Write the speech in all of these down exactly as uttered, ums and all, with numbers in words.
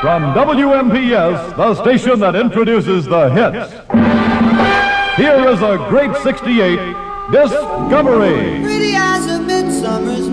From W M P S, the station that introduces the hits. Here is a great sixty-eight Discovery. Pretty as a midsummer's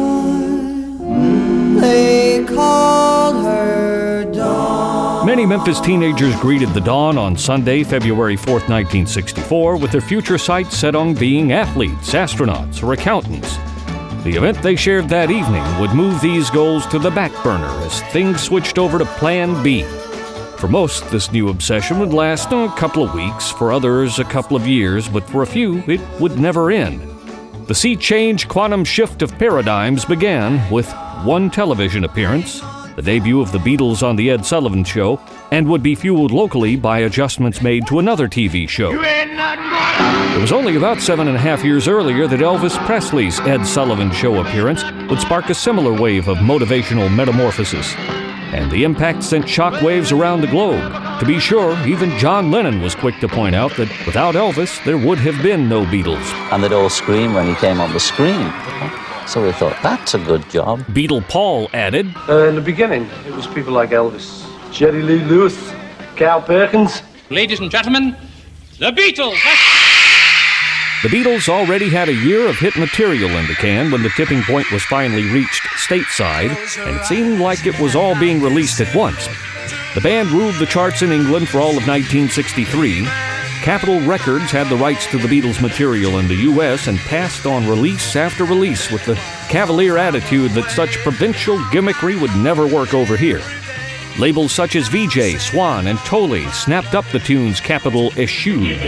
morn, they called her Dawn. Many Memphis teenagers greeted the dawn on Sunday, February fourth, nineteen sixty-four, with their future sights set on being athletes, astronauts, or accountants. The event they shared that evening would move these goals to the back burner as things switched over to Plan B. For most, this new obsession would last oh, a couple of weeks, for others a couple of years, but for a few, it would never end. The sea change quantum shift of paradigms began with one television appearance, the debut of the Beatles on The Ed Sullivan Show, and would be fueled locally by adjustments made to another T V show. It was only about seven and a half years earlier that Elvis Presley's Ed Sullivan Show appearance would spark a similar wave of motivational metamorphosis. And the impact sent shockwaves around the globe. To be sure, even John Lennon was quick to point out that without Elvis, there would have been no Beatles. And they'd all scream when he came on the screen. So we thought, that's a good job. Beatle Paul added, Uh, in the beginning, it was people like Elvis, Jerry Lee Lewis, Carl Perkins. Ladies and gentlemen, the Beatles! The Beatles already had a year of hit material in the can when the tipping point was finally reached stateside, and it seemed like it was all being released at once. The band ruled the charts in England for all of nineteen sixty-three. Capitol Records had the rights to the Beatles material in the U S and passed on release after release with the cavalier attitude that such provincial gimmickry would never work over here. Labels such as V J, Swan, and Toley snapped up the tunes Capitol eschewed.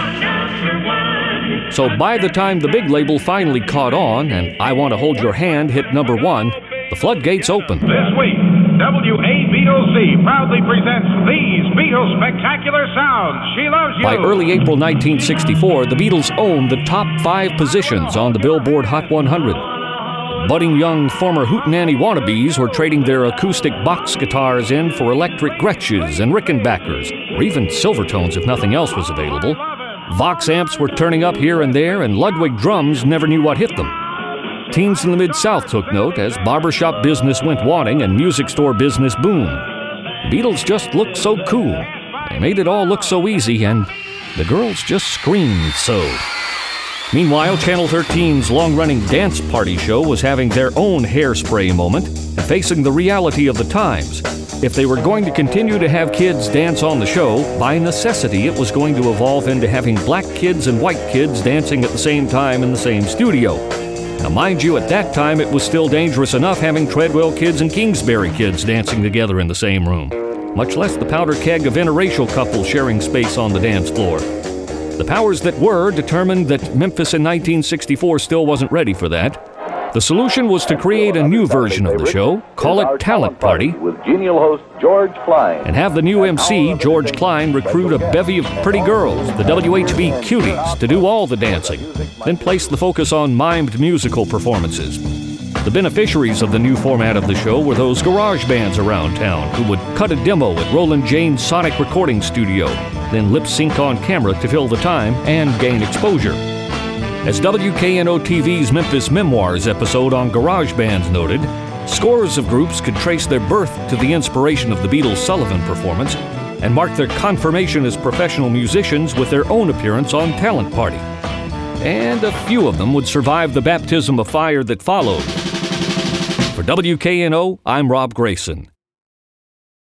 So by the time the big label finally caught on and I Want to Hold Your Hand hit number one, the floodgates opened. This week, W A Beatles C proudly presents these Beatles spectacular sounds. She Loves You. By early April nineteen sixty-four, the Beatles owned the top five positions on the Billboard Hot one hundred. Budding young former Hootenanny wannabes were trading their acoustic box guitars in for electric Gretsch's and Rickenbackers, or even Silvertones if nothing else was available. Vox amps were turning up here and there, and Ludwig drums never knew what hit them. Teens in the Mid-South took note as barbershop business went waning and music store business boomed. The Beatles just looked so cool. They made it all look so easy, and the girls just screamed so. Meanwhile, Channel thirteen's long-running Dance Party show was having their own hairspray moment and facing the reality of the times. If they were going to continue to have kids dance on the show, by necessity it was going to evolve into having black kids and white kids dancing at the same time in the same studio. Now mind you, at that time it was still dangerous enough having Treadwell kids and Kingsbury kids dancing together in the same room, much less the powder keg of interracial couples sharing space on the dance floor. The powers that were determined that Memphis in nineteen sixty-four still wasn't ready for that. The solution was to create a new version of the show, call it Talent Party, with genial host George Klein, and have the new M C, George Klein, recruit a bevy of pretty girls, the W H B Cuties, to do all the dancing, then place the focus on mimed musical performances. The beneficiaries of the new format of the show were those garage bands around town who would cut a demo at Roland Jane's Sonic Recording Studio, then lip sync on camera to fill the time and gain exposure. As W K N O T V's Memphis Memoirs episode on garage bands noted, scores of groups could trace their birth to the inspiration of the Beatles' Sullivan performance and mark their confirmation as professional musicians with their own appearance on Talent Party. And a few of them would survive the baptism of fire that followed. For W K N O, I'm Rob Grayson.